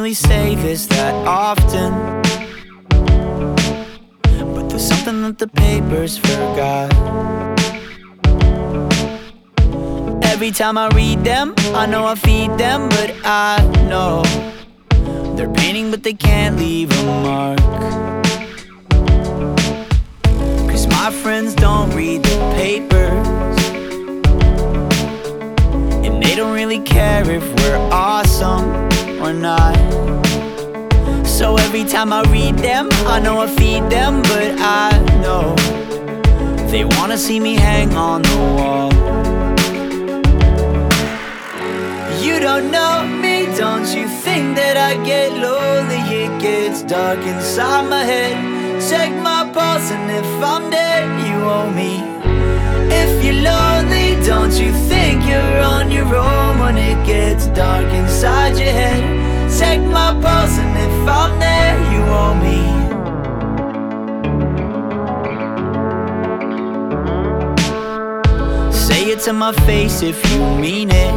really say this that often, but there's something that the papers forgot. Every time I read them, I know I feed them, but I know they're painting but they can't leave a mark. Cause my friends don't read the papers, and they don't really care if we're awesome or not. So every time I read them, I know I feed them, but I know they wanna see me hang on the wall. You don't know me, don't you think that I get lonely? It gets dark inside my head. Check my pulse and if I'm dead, you owe me. If you're lonely, don't you think you're on your own when it gets dark inside your head? Check my pulse and if I'm there, you owe me. Say it to my face if you mean it.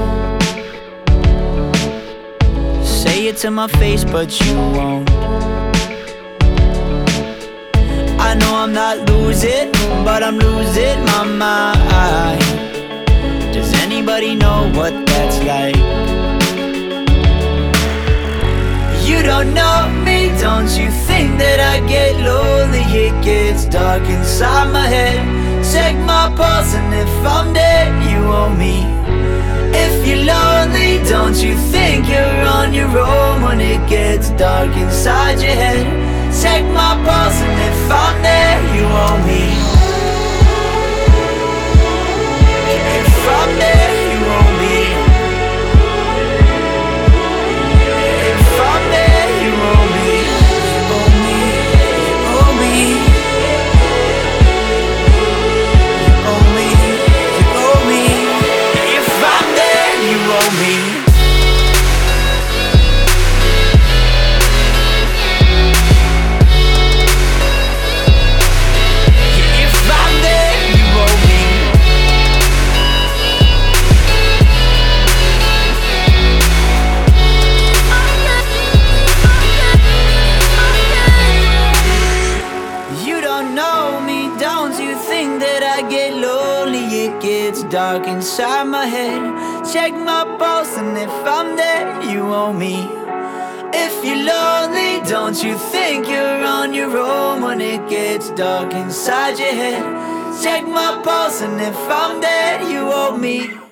Say it to my face, but you won't. I know I'm not losing, but I'm losing my mind. Does anybody know what that's like? You don't know me, don't you think that I get lonely? It gets dark inside my head. Check my pulse and if I'm dead, you owe me. If you're lonely, don't you think you're on your own when it gets dark inside your head? Check my pulse and if I'm there, you owe me. If I'm there, you owe me. If I'm there, you owe me. You owe me, you owe me. You owe me, you owe me. If I'm there, you owe me. Dark inside my head. Check my pulse and if I'm there, you owe me. If you're lonely, don't you think you're on your own when it gets dark inside your head? Check my pulse and if I'm there, you owe me.